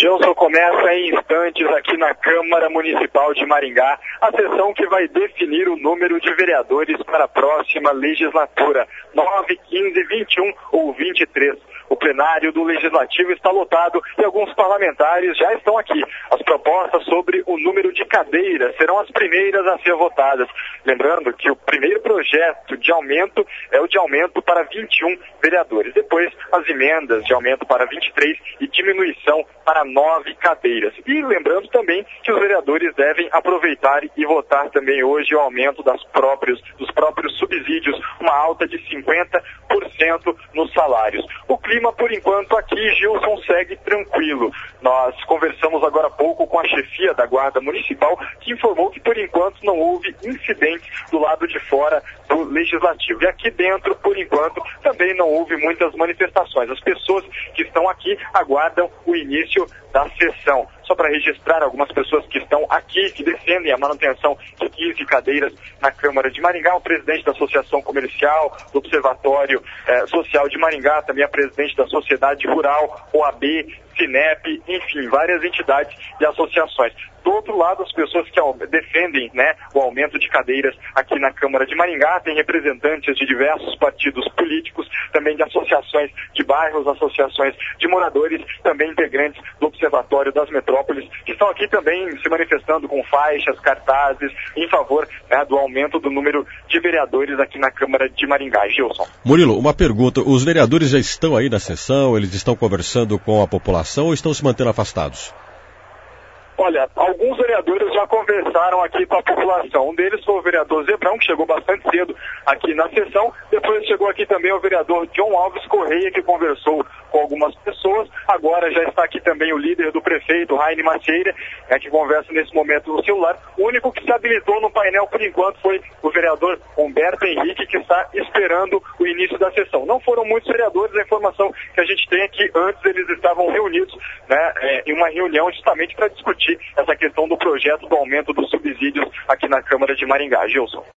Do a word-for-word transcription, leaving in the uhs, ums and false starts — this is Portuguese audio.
Gilson, começa em instantes aqui na Câmara Municipal de Maringá a sessão que vai definir o número de vereadores para a próxima legislatura, nove, quinze, vinte e um ou vinte e três. O plenário do Legislativo está lotado e alguns parlamentares já estão aqui. As propostas sobre o número de cadeiras serão as primeiras a ser votadas. Lembrando que o primeiro projeto de aumento é o de aumento para vinte e um vereadores. Depois, as emendas de aumento para vinte e três e diminuição para nove cadeiras. E lembrando também que os vereadores devem aproveitar e votar também hoje o aumento das próprios, dos próprios subsídios, uma alta de cinquenta por cento nos salários. O clima, por enquanto, aqui, Gilson, segue tranquilo. Nós conversamos agora há pouco com a chefia da Guarda Municipal, que informou que, por enquanto, não houve incidentes do lado de fora do Legislativo. E aqui dentro, por enquanto, também não houve muitas manifestações. As pessoas que estão aqui aguardam o início da sessão. Só para registrar algumas pessoas que estão aqui, que defendem a manutenção de quinze cadeiras na Câmara de Maringá, o presidente da Associação Comercial, do Observatório eh, Social de Maringá, também a presidente da Sociedade Rural, O A B, Cinep, enfim, várias entidades e associações. Do outro lado, as pessoas que defendem, né, o aumento de cadeiras aqui na Câmara de Maringá, tem representantes de diversos partidos políticos, também de associações de bairros, associações de moradores, também integrantes do Observatório das Metrópoles, que estão aqui também se manifestando com faixas, cartazes, em favor, né, do aumento do número de vereadores aqui na Câmara de Maringá. Gilson. Murilo, uma pergunta. Os vereadores já estão aí na sessão? Eles estão conversando com a população ou estão se mantendo afastados? Olha, alguns vereadores já conversaram aqui com a população. Um deles foi o vereador Zebrão, que chegou bastante cedo aqui na sessão. Depois chegou aqui também o vereador John Alves Correia, que conversou com algumas pessoas. Agora já está aqui também o líder do prefeito, Raine Macieira, é, que conversa nesse momento no celular. O único que se habilitou no painel, por enquanto, foi o vereador Humberto Henrique, que está esperando o início da sessão. Não foram muitos vereadores, a informação que a gente tem é que antes eles estavam reunidos, né, é, em uma reunião justamente para discutir essa questão do projeto do aumento dos subsídios aqui na Câmara de Maringá. Gilson.